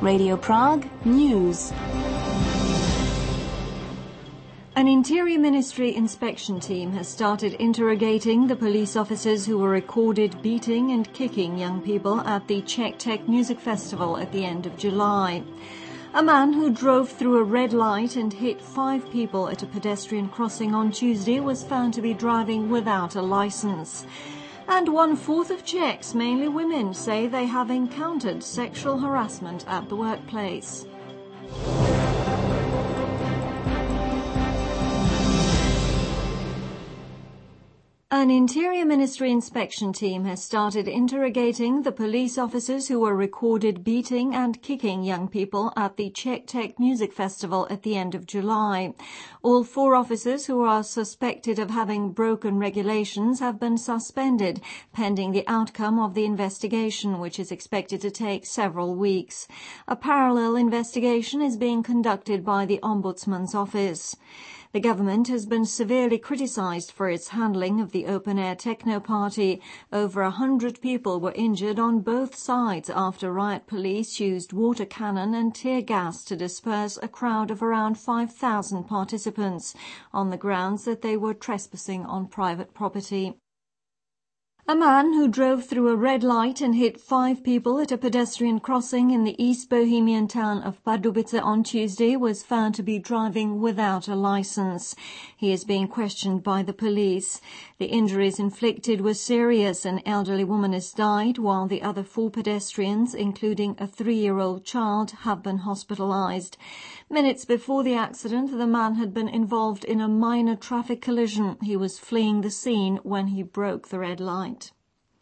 Radio Prague News. An Interior Ministry inspection team has started interrogating the police officers who were recorded beating and kicking young people at the Czech Tech Music Festival at the end of July. A man who drove through a red light and hit 5 people at a pedestrian crossing on Tuesday was found to be driving without a license. And 1/4 of Czechs, mainly women, say they have encountered sexual harassment at the workplace. An Interior Ministry inspection team has started interrogating the police officers who were recorded beating and kicking young people at the Czech Tech Music Festival at the end of July. All 4 officers who are suspected of having broken regulations have been suspended, pending the outcome of the investigation, which is expected to take several weeks. A parallel investigation is being conducted by the Ombudsman's office. The government has been severely criticised for its handling of the open-air techno party. Over 100 people were injured on both sides after riot police used water cannon and tear gas to disperse a crowd of around 5,000 participants on the grounds that they were trespassing on private property. A man who drove through a red light and hit 5 people at a pedestrian crossing in the East Bohemian town of Pardubice on Tuesday was found to be driving without a license. He is being questioned by the police. The injuries inflicted were serious. An elderly woman has died, while the other 4 pedestrians, including a 3-year-old child, have been hospitalized. Minutes before the accident, the man had been involved in a minor traffic collision. He was fleeing the scene when he broke the red light.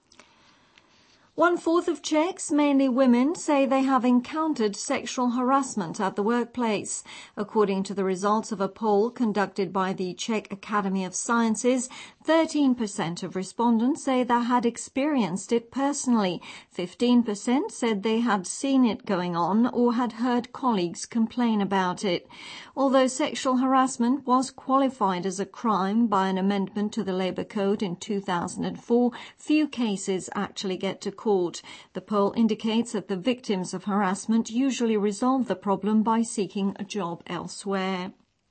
1/4 of Czechs, mainly women, say they have encountered sexual harassment at the workplace. According to the results of a poll conducted by the Czech Academy of Sciences, 13% of respondents say they had experienced it personally. 15% said they had seen it going on or had heard colleagues complain about it. Although sexual harassment was qualified as a crime by an amendment to the Labour Code in 2004, few cases actually get to court. The poll indicates that the victims of harassment usually resolve the problem by seeking a job elsewhere.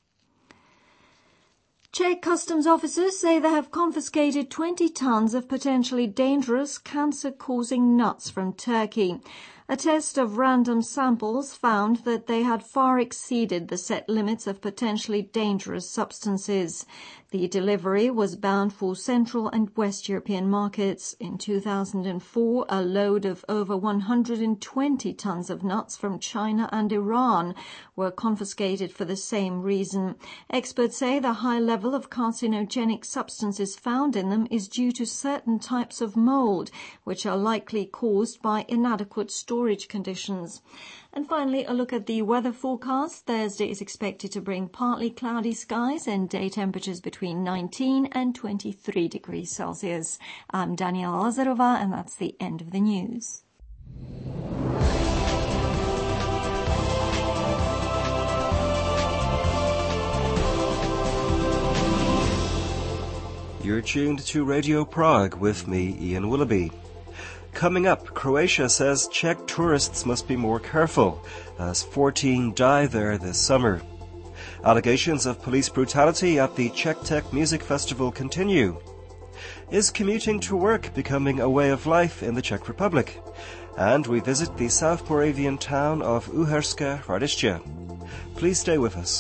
Czech customs officers say they have confiscated 20 tons of potentially dangerous cancer-causing nuts from Turkey. A test of random samples found that they had far exceeded the set limits of potentially dangerous substances. The delivery was bound for Central and West European markets. In 2004, a load of over 120 tons of nuts from China and Iran were confiscated for the same reason. Experts say the high level of carcinogenic substances found in them is due to certain types of mold, which are likely caused by inadequate storage conditions. And finally, a look at the weather forecast. Thursday is expected to bring partly cloudy skies and day temperatures between 19 and 23 degrees Celsius. I'm Daniela Lazarova, and that's the end of the news. You're tuned to Radio Prague with me, Ian Willoughby. Coming up, Croatia says Czech tourists must be more careful as 14 die there this summer. Allegations of police brutality at the Czech Tech Music Festival continue. Is commuting to work becoming a way of life in the Czech Republic? And we visit the South Moravian town of Uherské Hradiště. Please stay with us.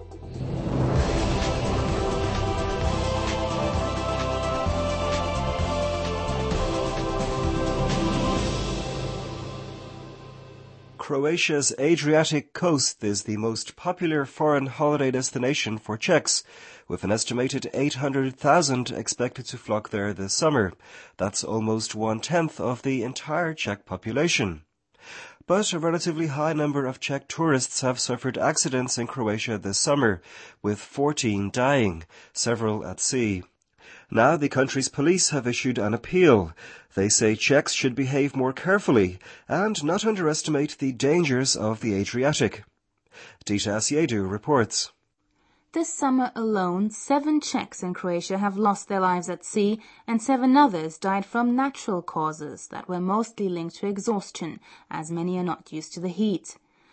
Croatia's Adriatic coast is the most popular foreign holiday destination for Czechs, with an estimated 800,000 expected to flock there this summer. That's almost 1/10 of the entire Czech population. But a relatively high number of Czech tourists have suffered accidents in Croatia this summer, with 14 dying, several at sea. Now the country's police have issued an appeal. They say Czechs should behave more carefully and not underestimate the dangers of the Adriatic. Dita Asiedu reports. This summer alone, 7 Czechs in Croatia have lost their lives at sea, and 7 others died from natural causes that were mostly linked to exhaustion, as many are not used to the heat.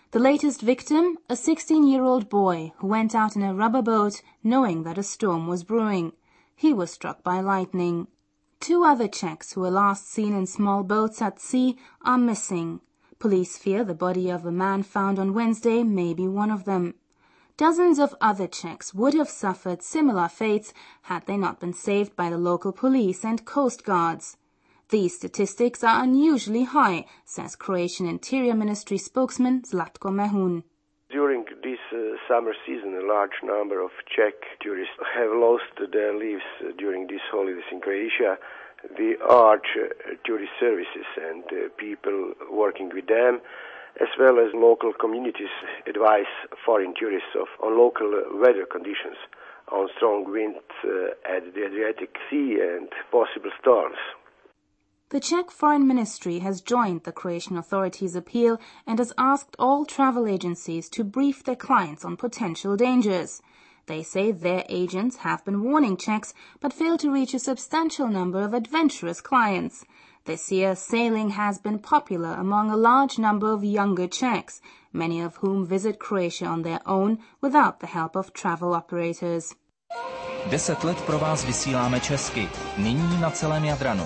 The latest victim, a 16-year-old boy who went out in a rubber boat knowing that a storm was brewing. He was struck by lightning. 2 other Czechs who were last seen in small boats at sea are missing. Police fear the body of a man found on Wednesday may be one of them. Dozens of other Czechs would have suffered similar fates had they not been saved by the local police and coast guards. These statistics are unusually high, says Croatian Interior Ministry spokesman Zlatko Mehun. During this summer season, a large number of Czech tourists have lost their lives during these holidays in Croatia. The ARCH tourist services and people working with them, as well as local communities, advise foreign tourists on local weather conditions, on strong winds at the Adriatic Sea and possible storms. The Czech Foreign Ministry has joined the Croatian authorities' appeal and has asked all travel agencies to brief their clients on potential dangers. They say their agents have been warning Czechs but fail to reach a substantial number of adventurous clients. This year, sailing has been popular among a large number of younger Czechs, many of whom visit Croatia on their own without the help of travel operators. 10 let pro vás vysíláme česky, nyní na celém Jadranu.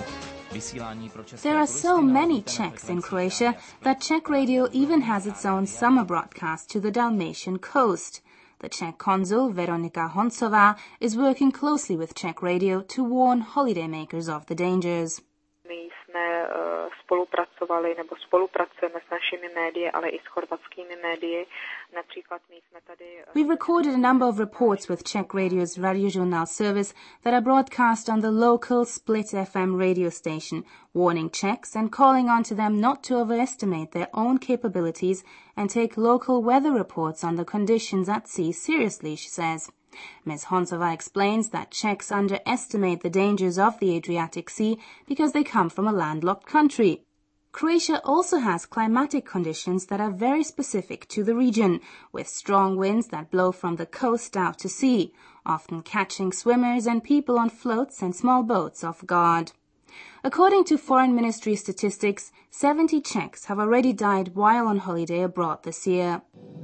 There are so many Czechs in Croatia that Czech Radio even has its own summer broadcast to the Dalmatian coast. The Czech consul Veronika Honcová is working closely with Czech Radio to warn holidaymakers of the dangers. My jsme spolupracovali nebo spolupracujeme s našimi médii, ale i s chorvatskými médii. Například my jsme tady... We've recorded a number of reports with Czech Radio's Radiožurnál service that are broadcast on the local Split FM radio station, warning Czechs and calling on to them not to overestimate their own capabilities and take local weather reports on the conditions at sea seriously, she says. Ms. Honcová explains that Czechs underestimate the dangers of the Adriatic Sea because they come from a landlocked country. Croatia also has climatic conditions that are very specific to the region, with strong winds that blow from the coast out to sea, often catching swimmers and people on floats and small boats off guard. According to Foreign Ministry statistics, 70 Czechs have already died while on holiday abroad this year.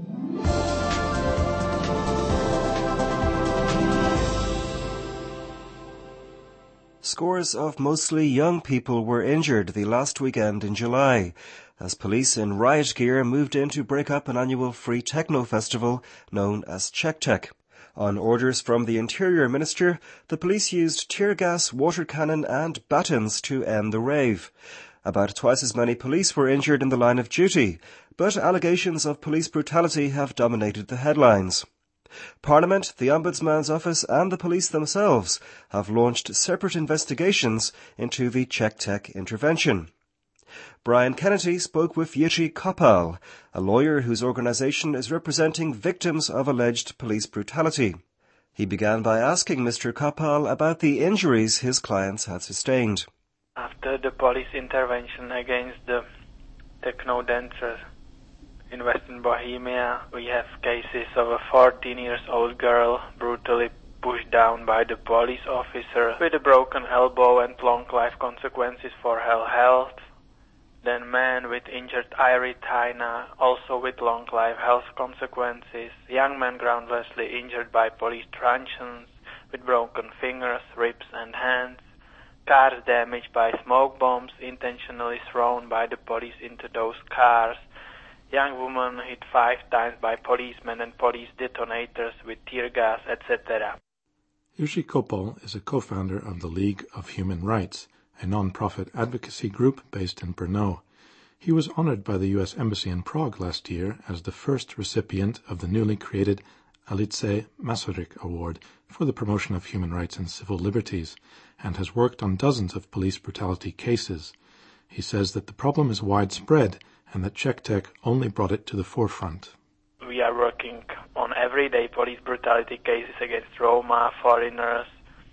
Scores of mostly young people were injured the last weekend in July, as police in riot gear moved in to break up an annual free techno festival known as CzechTech. On orders from the Interior Minister, the police used tear gas, water cannon and batons to end the rave. About twice as many police were injured in the line of duty, but allegations of police brutality have dominated the headlines. Parliament, the Ombudsman's office and the police themselves have launched separate investigations into the CzechTech intervention. Brian Kennedy spoke with Jiří Kopal, a lawyer whose organisation is representing victims of alleged police brutality. He began by asking Mr. Kopal about the injuries his clients had sustained. After the police intervention against the techno dancers in Western Bohemia, we have cases of a 14-year-old girl brutally pushed down by the police officer with a broken elbow and long life consequences for her health. Then man with injured eye retina, also with long life health consequences. Young man groundlessly injured by police truncheons with broken fingers, ribs and hands. Cars damaged by smoke bombs intentionally thrown by the police into those cars. Young woman hit 5 times by policemen and police detonators with tear gas, etc. Jiří Kopal is a co-founder of the League of Human Rights, a non-profit advocacy group based in Brno. He was honored by the U.S. Embassy in Prague last year as the first recipient of the newly created Alice Masaryk Award for the promotion of human rights and civil liberties, and has worked on dozens of police brutality cases. He says that the problem is widespread and that CzechTech only brought it to the forefront. We are working on everyday police brutality cases against Roma, foreigners,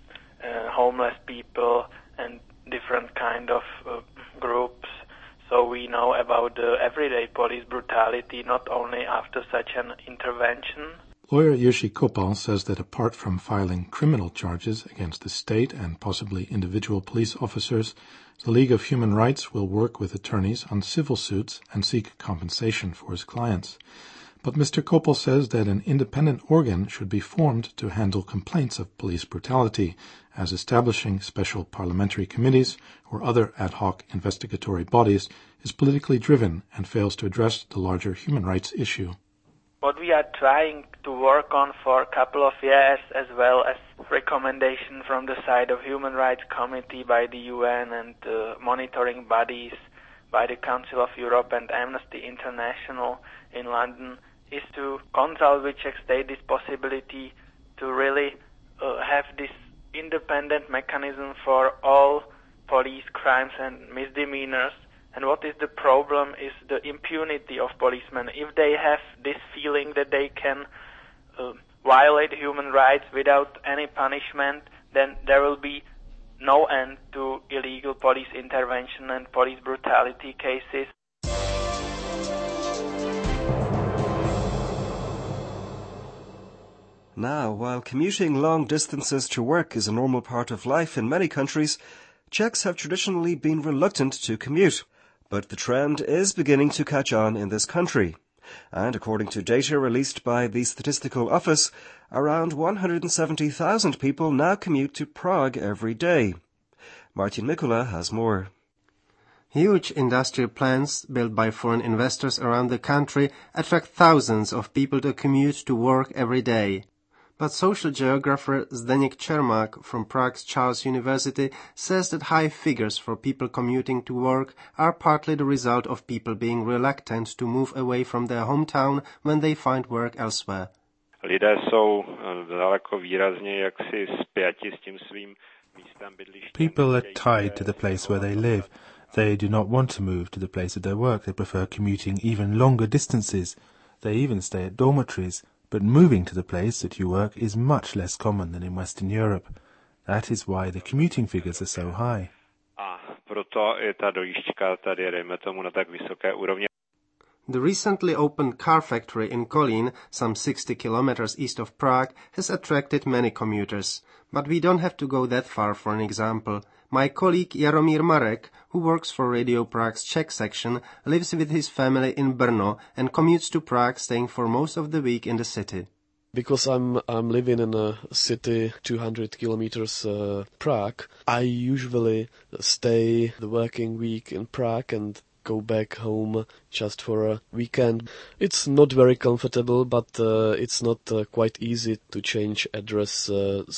homeless people, and different kind of groups. So we know about the everyday police brutality not only after such an intervention. Lawyer Jiří Kopal says that apart from filing criminal charges against the state and possibly individual police officers, The League of Human Rights will work with attorneys on civil suits and seek compensation for his clients. But Mr. Koppel says that an independent organ should be formed to handle complaints of police brutality, as establishing special parliamentary committees or other ad hoc investigatory bodies is politically driven and fails to address the larger human rights issue. What we are trying to work on for a couple of years, as well as recommendation from the side of Human Rights Committee by the UN and monitoring bodies by the Council of Europe and Amnesty International in London, is to consult with Czech state this possibility to really have this independent mechanism for all police crimes and misdemeanors. And what is the problem is the impunity of policemen. If they have this feeling that they can violate human rights without any punishment, then there will be no end to illegal police intervention and police brutality cases. Now, while commuting long distances to work is a normal part of life in many countries, Czechs have traditionally been reluctant to commute. But the trend is beginning to catch on in this country. And according to data released by the Statistical Office, around 170,000 people now commute to Prague every day. Martin Mikula has more. Huge industrial plants built by foreign investors around the country attract thousands of people to commute to work every day. But social geographer Zdeněk Čermák from Prague's Charles University says that high figures for people commuting to work are partly the result of people being reluctant to move away from their hometown when they find work elsewhere. Lidé jsou daleko výrazně jaksi spjati s tím svým místem bydliště. People are tied to the place where they live. They do not want to move to the place of their work. They prefer commuting even longer distances. They even stay at dormitories. But moving to the place that you work is much less common than in Western Europe. That is why the commuting figures are so high. A proto je ta dojížďka tady, dejme tomu, na tak vysoké úrovni. The recently opened car factory in Kolín, some 60 kilometers east of Prague, has attracted many commuters. But we don't have to go that far for an example. My colleague Jaromír Marek, who works for Radio Prague's Czech section, lives with his family in Brno and commutes to Prague, staying for most of the week in the city. Because I'm living in a city 200 kilometers Prague, I usually stay the working week in Prague and go back home just for a weekend. It's not very comfortable, but it's not quite easy to change address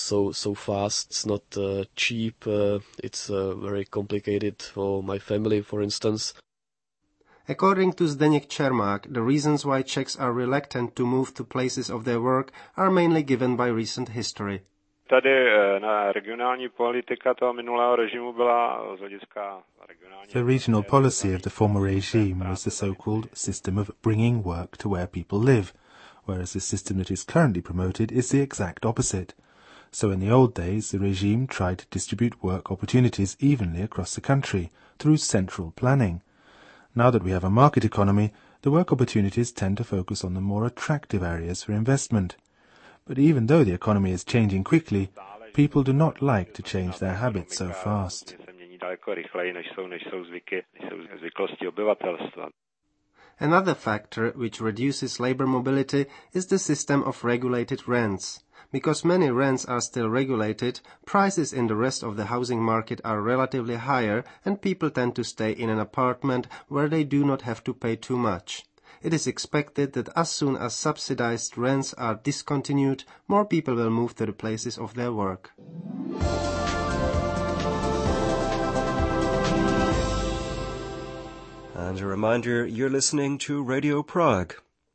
so fast. It's not cheap. It's very complicated for my family, for instance. According to Zdeněk Čermák, the reasons why Czechs are reluctant to move to places of their work are mainly given by recent history. Tady na regionální politika toho minulého režimu byla z hlediska regionální. The regional policy of the former regime was the so-called system of bringing work to where people live, whereas the system that is currently promoted is the exact opposite. So in the old days, the regime tried to distribute work opportunities evenly across the country through central planning. Now that we have a market economy, the work opportunities tend to focus on the more attractive areas for investment. But even though the economy is changing quickly, people do not like to change their habits so fast. Another factor which reduces labor mobility is the system of regulated rents. Because many rents are still regulated, prices in the rest of the housing market are relatively higher and people tend to stay in an apartment where they do not have to pay too much. It is expected that as soon as subsidized rents are discontinued, more people will move to the places of their work. And a reminder, you're listening to Radio Prague.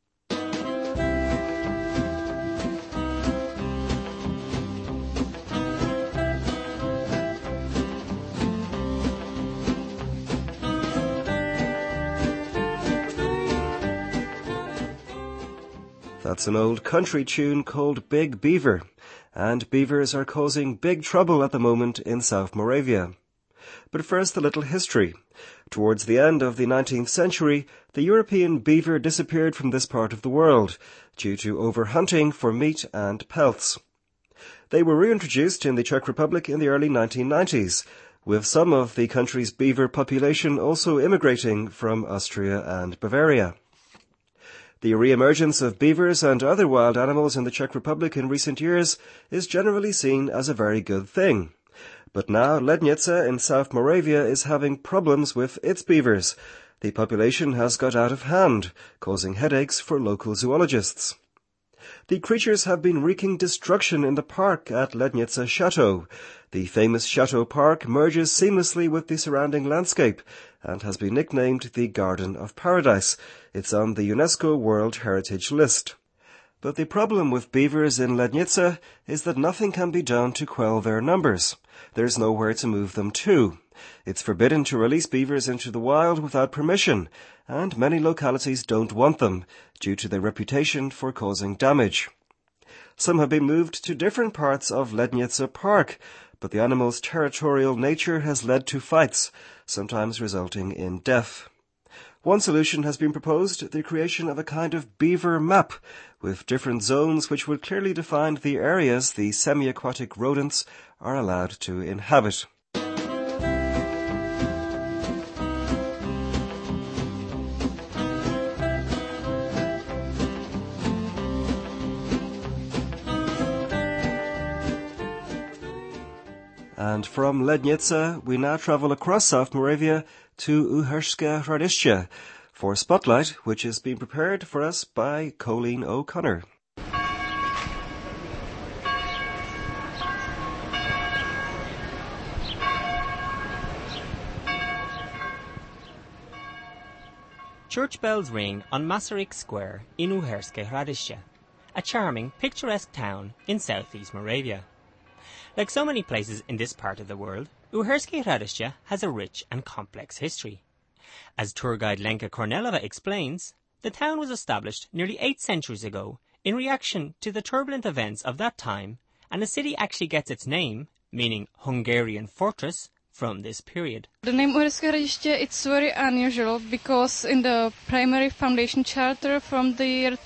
That's an old country tune called Big Beaver, and beavers are causing big trouble at the moment in South Moravia. But first, a little history. Towards the end of the 19th century, the European beaver disappeared from this part of the world due to overhunting for meat and pelts. They were reintroduced in the Czech Republic in the early 1990s, with some of the country's beaver population also immigrating from Austria and Bavaria. The re-emergence of beavers and other wild animals in the Czech Republic in recent years is generally seen as a very good thing. But now Lednice in South Moravia is having problems with its beavers. The population has got out of hand, causing headaches for local zoologists. The creatures have been wreaking destruction in the park at Lednice Chateau. The famous Chateau Park merges seamlessly with the surrounding landscape and has been nicknamed the Garden of Paradise. It's on the UNESCO World Heritage List. But the problem with beavers in Lednice is that nothing can be done to quell their numbers. There's nowhere to move them to. It's forbidden to release beavers into the wild without permission, and many localities don't want them, due to their reputation for causing damage. Some have been moved to different parts of Lednice Park, but the animal's territorial nature has led to fights, sometimes resulting in death. One solution has been proposed, the creation of a kind of beaver map, with different zones which would clearly define the areas the semi-aquatic rodents are allowed to inhabit. And from Lednice, we now travel across South Moravia to Uherské Hradiště for Spotlight, which is being prepared for us by Colleen O'Connor. Church bells ring on Masaryk Square in Uherské Hradiště, a charming, picturesque town in southeast Moravia. Like so many places in this part of the world, Uherské Hradiště has a rich and complex history. As tour guide Lenka Kornelova explains, the town was established nearly 8 centuries ago in reaction to the turbulent events of that time, and the city actually gets its name, meaning Hungarian fortress, from this period. The name Uherské Hradiště is very unusual because in the primary foundation charter from the year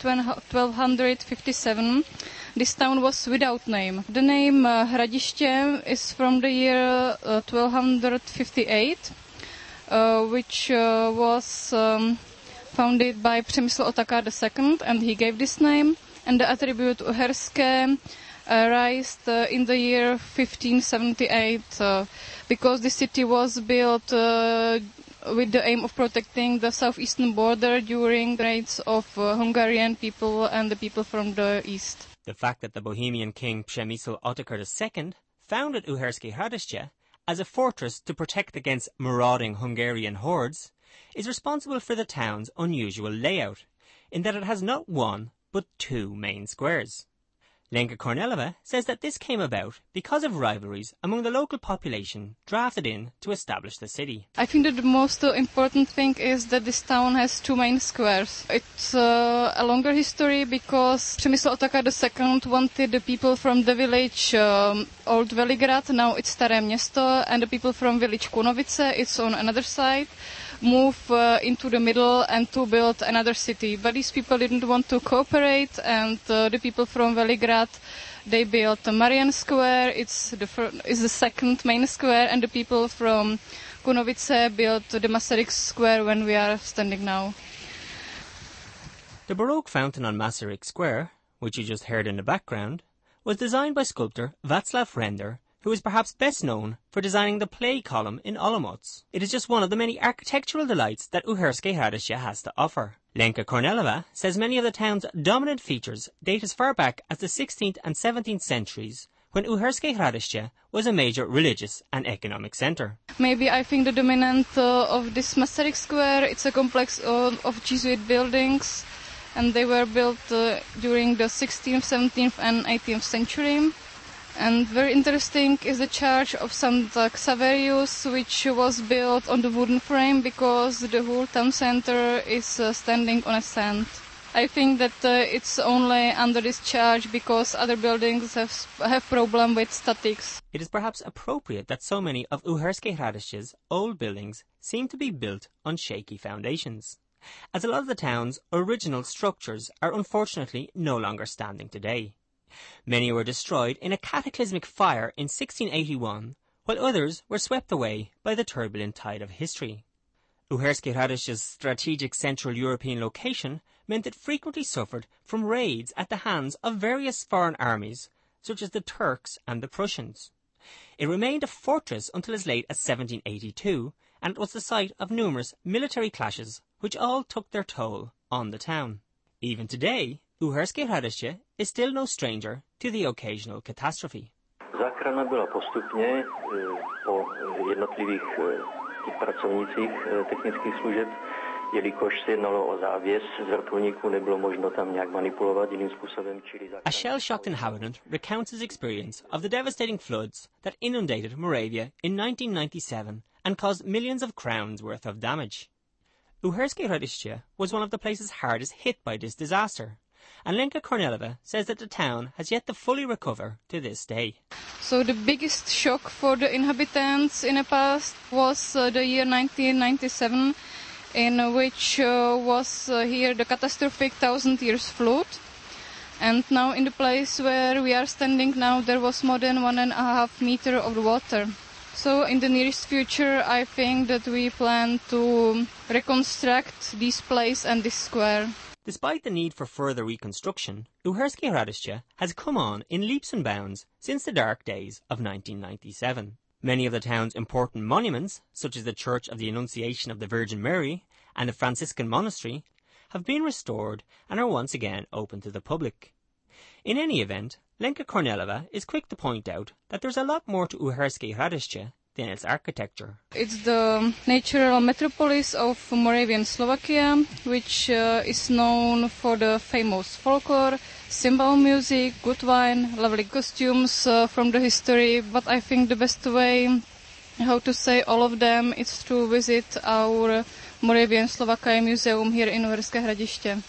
1257, this town was without name. The name Hradiště is from the year 1258, which was founded by Přemysl Otakar II, and he gave this name. And the attribute Uherské raised in the year 1578 because the city was built with the aim of protecting the southeastern border during raids of Hungarian people and the people from the east. The fact that the Bohemian king Přemysl Otakar II founded Uherské Hradiště as a fortress to protect against marauding Hungarian hordes is responsible for the town's unusual layout, in that it has not one but 2 main squares. Lenka Kornelova says that this came about because of rivalries among the local population drafted in to establish the city. I think that the most important thing is that this town has 2 main squares. It's a longer history because Přemysl Otakar II wanted the people from the village Old Veligrad, now it's Staré Město, and the people from village Kunovice, it's on another side, move into the middle and to build another city. But these people didn't want to cooperate, and the people from Veligrad, they built Marian Square, it's the second main square, and the people from Kunovice built the Masaryk Square when we are standing now. The Baroque fountain on Masaryk Square, which you just heard in the background, was designed by sculptor Václav Render, who is perhaps best known for designing the play column in Olomouc. It is just one of the many architectural delights that Uherské Hradiště has to offer. Lenka Kornelova says many of the town's dominant features date as far back as the 16th and 17th centuries, when Uherské Hradiště was a major religious and economic centre. Maybe I think the dominant of this Masaryk Square, it's a complex of Jesuit buildings, and they were built during the 16th, 17th and 18th century. And very interesting is the church of St. Xaverius, which was built on the wooden frame because the whole town center is standing on a sand. I think that it's only under this church because other buildings have problem with statics. It is perhaps appropriate that so many of Uherské Hradiště's old buildings seem to be built on shaky foundations, as a lot of the town's original structures are unfortunately no longer standing today. Many were destroyed in a cataclysmic fire in 1681 while others were swept away by the turbulent tide of history. Uherské Hradiště's strategic Central European location meant it frequently suffered from raids at the hands of various foreign armies, such as the Turks and the Prussians. It remained a fortress until as late as 1782, and it was the site of numerous military clashes, which all took their toll on the town. Even today, Uherské Hradiště is still no stranger to the occasional catastrophe. Záchrana byla postupně po jednotlivých těch pracovnících technických služeb, jelikož se jednalo o závěs z vrtulníku, nebylo možno tam nějak manipulovat jiným způsobem, čili A shell-shocked inhabitant recounts his experience of the devastating floods that inundated Moravia in 1997 and caused millions of crowns worth of damage. Uherské Hradiště was one of the places hardest hit by this disaster, and Lenka Kornelova says that the town has yet to fully recover to this day. So the biggest shock for the inhabitants in the past was the year 1997, in which was here the catastrophic 1,000 years flood. And now in the place where we are standing now, there was more than 1.5 meter of water. So in the nearest future, I think that we plan to reconstruct this place and this square. Despite the need for further reconstruction, Uherské Hradiště has come on in leaps and bounds since the dark days of 1997. Many of the town's important monuments, such as the Church of the Annunciation of the Virgin Mary and the Franciscan Monastery, have been restored and are once again open to the public. In any event, Lenka Kornelova is quick to point out that there's a lot more to Uherské Hradiště than its architecture. It's the natural metropolis of Moravian Slovakia, which is known for the famous folklore, cymbal music, good wine, lovely costumes from the history, but I think the best way how to say all of them is to visit our Moravian Slovakia Museum here in Uherské Hradiště.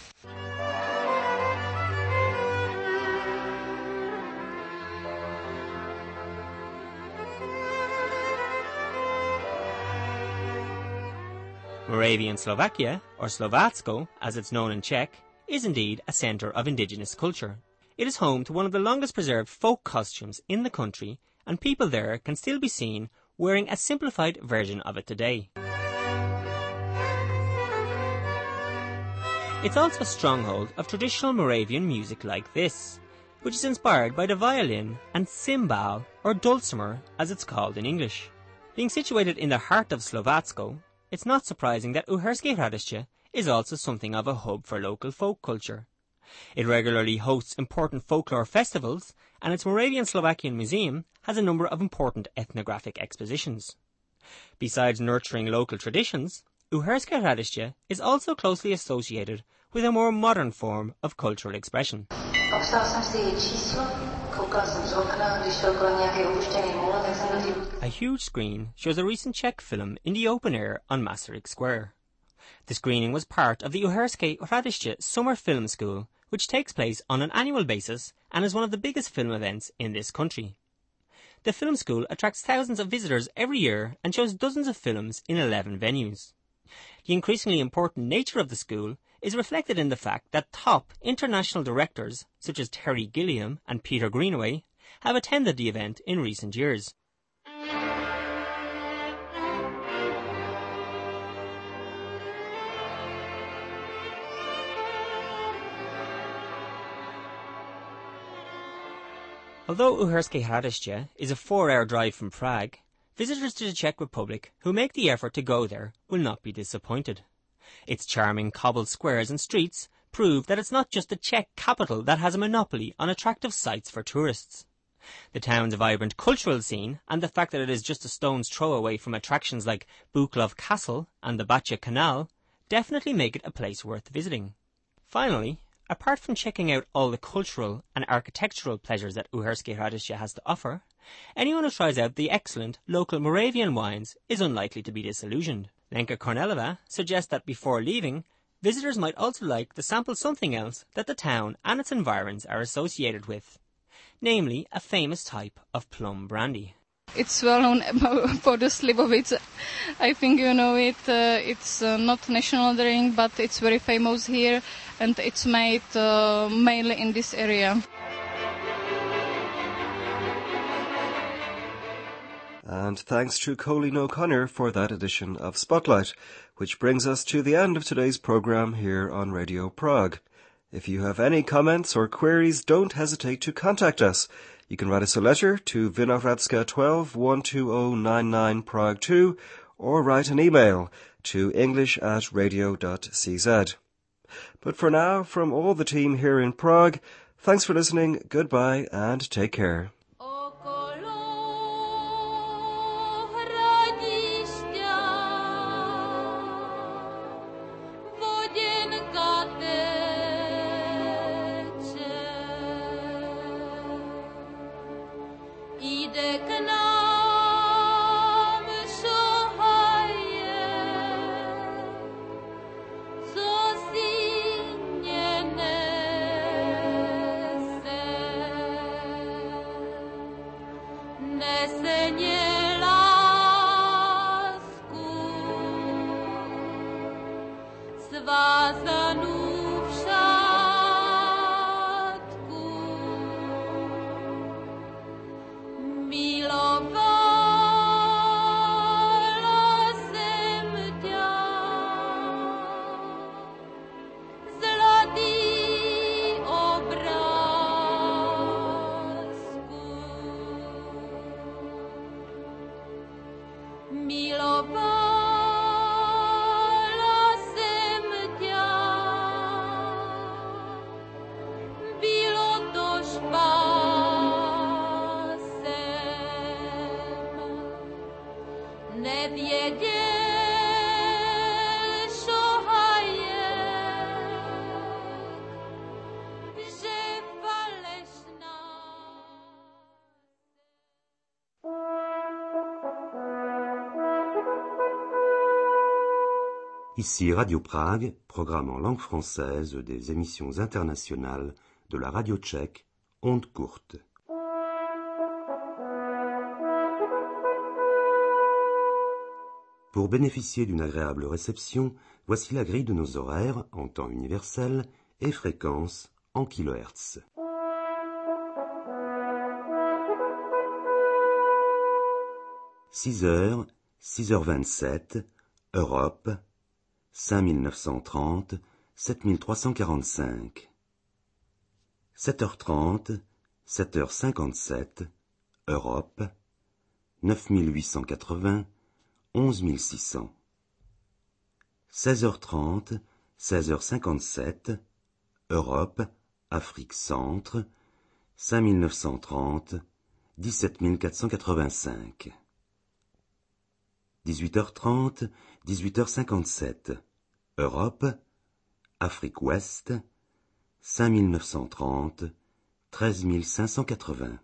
Moravian Slovakia, or Slovácko as it's known in Czech, is indeed a centre of indigenous culture. It is home to one of the longest preserved folk costumes in the country, and people there can still be seen wearing a simplified version of it today. It's also a stronghold of traditional Moravian music like this, which is inspired by the violin and cymbal, or dulcimer as it's called in English. Being situated in the heart of Slovácko, it's not surprising that Uherské Hradiště is also something of a hub for local folk culture. It regularly hosts important folklore festivals, and its Moravian Slovakian Museum has a number of important ethnographic expositions. Besides nurturing local traditions, Uherské Hradiště is also closely associated with a more modern form of cultural expression. A huge screen shows a recent Czech film in the open air on Masaryk Square. The screening was part of the Uherské Hradiště Summer Film School, which takes place on an annual basis and is one of the biggest film events in this country. The film school attracts thousands of visitors every year and shows dozens of films in 11 venues. The increasingly important nature of the school is reflected in the fact that top international directors such as Terry Gilliam and Peter Greenaway have attended the event in recent years. Although Uherské Hradiště is a 4-hour drive from Prague, visitors to the Czech Republic who make the effort to go there will not be disappointed. Its charming cobbled squares and streets prove that it's not just the Czech capital that has a monopoly on attractive sights for tourists. The town's vibrant cultural scene and the fact that it is just a stone's throw away from attractions like Buklov Castle and the Bača Canal definitely make it a place worth visiting. Finally, apart from checking out all the cultural and architectural pleasures that Uherské Hradiště has to offer, anyone who tries out the excellent local Moravian wines is unlikely to be disillusioned. Lenka Kornelova suggests that before leaving, visitors might also like to sample something else that the town and its environs are associated with, namely a famous type of plum brandy. It's well known for the Slivovitz. I think you know it. It's not national drink, but it's very famous here, and it's made mainly in this area. And thanks to Colleen O'Connor for that edition of Spotlight, which brings us to the end of today's program here on Radio Prague. If you have any comments or queries, don't hesitate to contact us. You can write us a letter to Vinohradska 12 12099 Prague 2, or write an email to english@radio.cz. But for now, from all the team here in Prague, thanks for listening, goodbye, and take care. Ici Radio Prague, programme en langue française des émissions internationales de la radio tchèque, Ondes courtes. Pour bénéficier d'une agréable réception, voici la grille de nos horaires en temps universel et fréquence en kHz. 6h, 6h27, Europe, 5930, 7345. 7h30, 7h57, Europe, 9880, 11600. 16h30, 16h57, Europe, Afrique Centre, 5930, 17485. 18h30, 18h57, Europe, Afrique Ouest, 5930, 13580.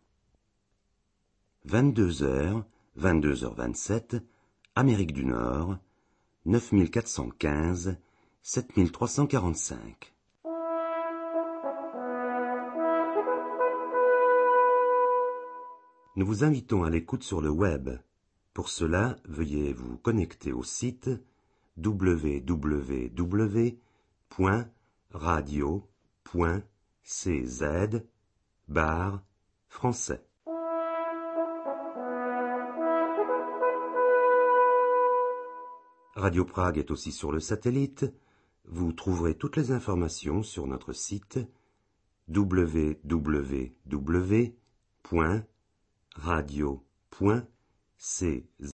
22h, 22h27, Amérique du Nord, 9415, 7345. Nous vous invitons à l'écoute sur le web. Pour cela, veuillez vous connecter au site www.radio.cz/français. Radio Prague est aussi sur le satellite. Vous trouverez toutes les informations sur notre site www.radio.cz